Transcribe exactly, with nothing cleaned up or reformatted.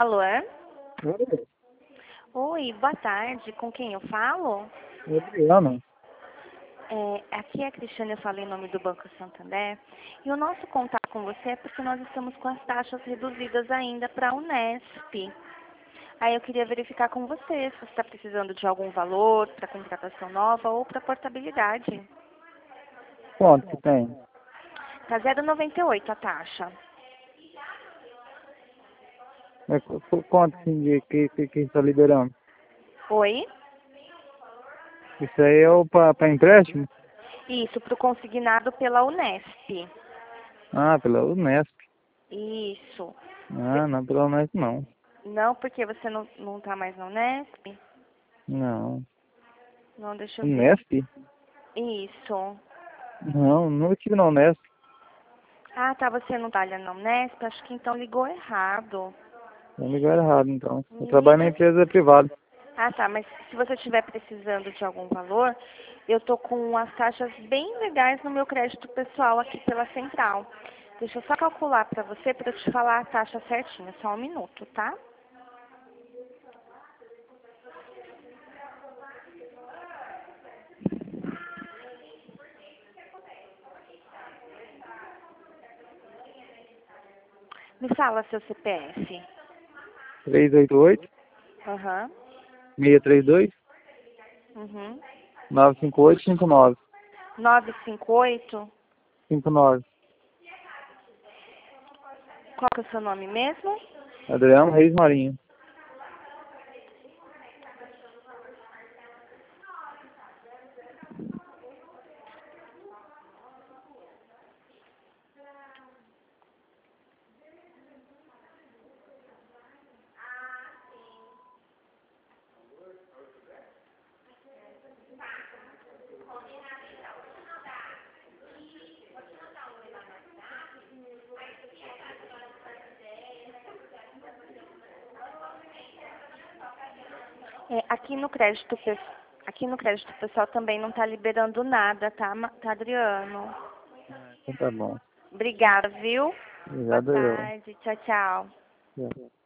Alô? Oi, Oi, boa tarde. Com quem eu falo? Adriano. É, aqui é a Cristiane, eu falo em nome do Banco Santander. E o nosso contato com você é porque nós estamos com as taxas reduzidas ainda para a Unesp. Aí eu queria verificar com você se você está precisando de algum valor para contratação nova ou para portabilidade. Quanto que tem? Tá zero vírgula noventa e oito a taxa. É, qu- qu- quanto assim, de que, que, que está liberando? Oi? Isso aí é o para empréstimo? Isso, para o consignado pela Unesp. Ah, pela Unesp. Isso. Ah, não pela Unesp não. Não, porque você não, não tá mais na Unesp? Não. Não, deixa eu ver. Unesp? Isso. Não, nunca tive na Unesp. Ah, tá, você não tá na Unesp? Acho que então ligou errado. Eu me ligou errado então. Eu trabalho na Liga. empresa privada. Ah, tá, mas se você estiver precisando de algum valor, eu tô com as taxas bem legais no meu crédito pessoal aqui pela central. Deixa eu só calcular pra você para eu te falar a taxa certinha, só um minuto, tá? Me fala seu C P F. três oito oito, Aham. seis três dois, Uhum. nove cinco oito, cinco nove. nove cinco oito. cinco nove. Qual que é o seu nome mesmo? Adriano Reis Marinho. É, aqui no crédito pe- aqui no crédito pessoal também não está liberando nada, tá, Ma- tá, Adriano? Então tá bom. Obrigada, viu? Boa Obrigado eu. tarde. Tchau, tchau. Tchau.